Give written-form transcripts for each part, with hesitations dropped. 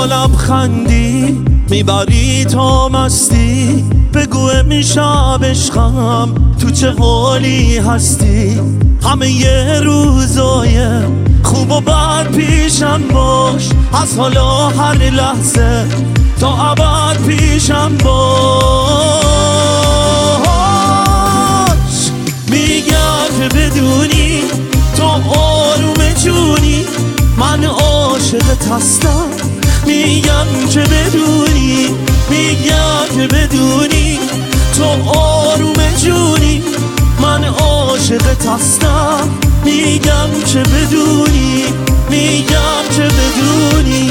با لبخندی میبری تا مستی، بگو امشب عشقم تو چه حالی هستی. همه یه روزای خوب و بد پیشم باش، از حالا هر لحظه تا ابد پیشم باش. میگم که بدونی تو آروم جونی، من عاشقت هستم. میگم که بدونی، میگم که بدونی تو آروم جونی، من عاشقت هستم. میگم که بدونی، میگم که بدونی.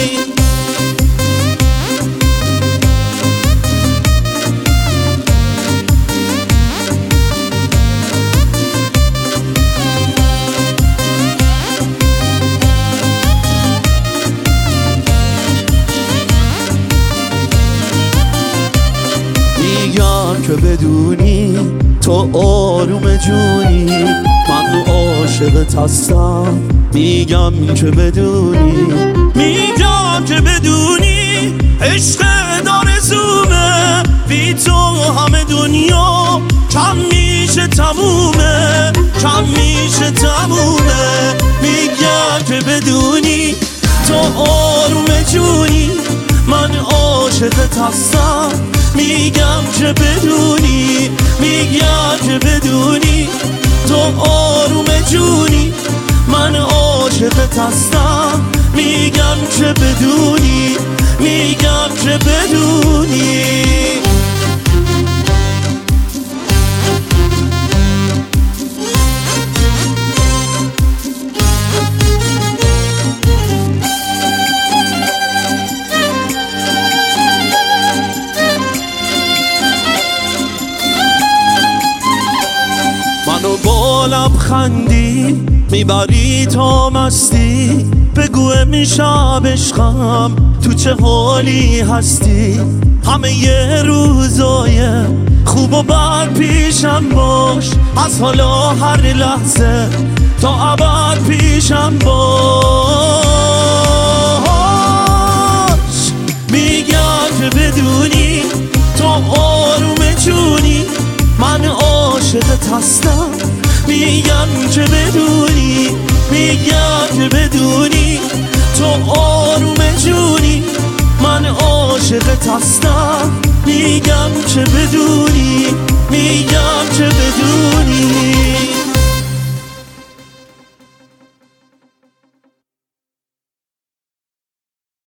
میگم که بدونی تو آروم جونی، من عاشقت هستم. میگم که بدونی، میگم که بدونی عشق آرزومه، بی تو همه دنیا کم میشه تمومه، کم میشه تمومه. میگم که بدونی تو آروم جونی، من عاشقت هستم. میگم که بدونی، میگم که بدونی تو آروم جونی، من عاشقت هستم. میگم که بدونی، میگم که بدونی. منو با لبخندی میبری تا مستی، بگو امشب عشقم تو چه حالی هستی. همه یه روزای خوب و بد پیشم باش، از حالا هر لحظه تا ابد پیشم باش. میگم که بدونی تو آروم جونی، من عاشقت هستم. میگم که بدونی، میگم که بدونی تو آروم جونی، من عاشقت هستم. میگم که بدونی، میگم که بدونی.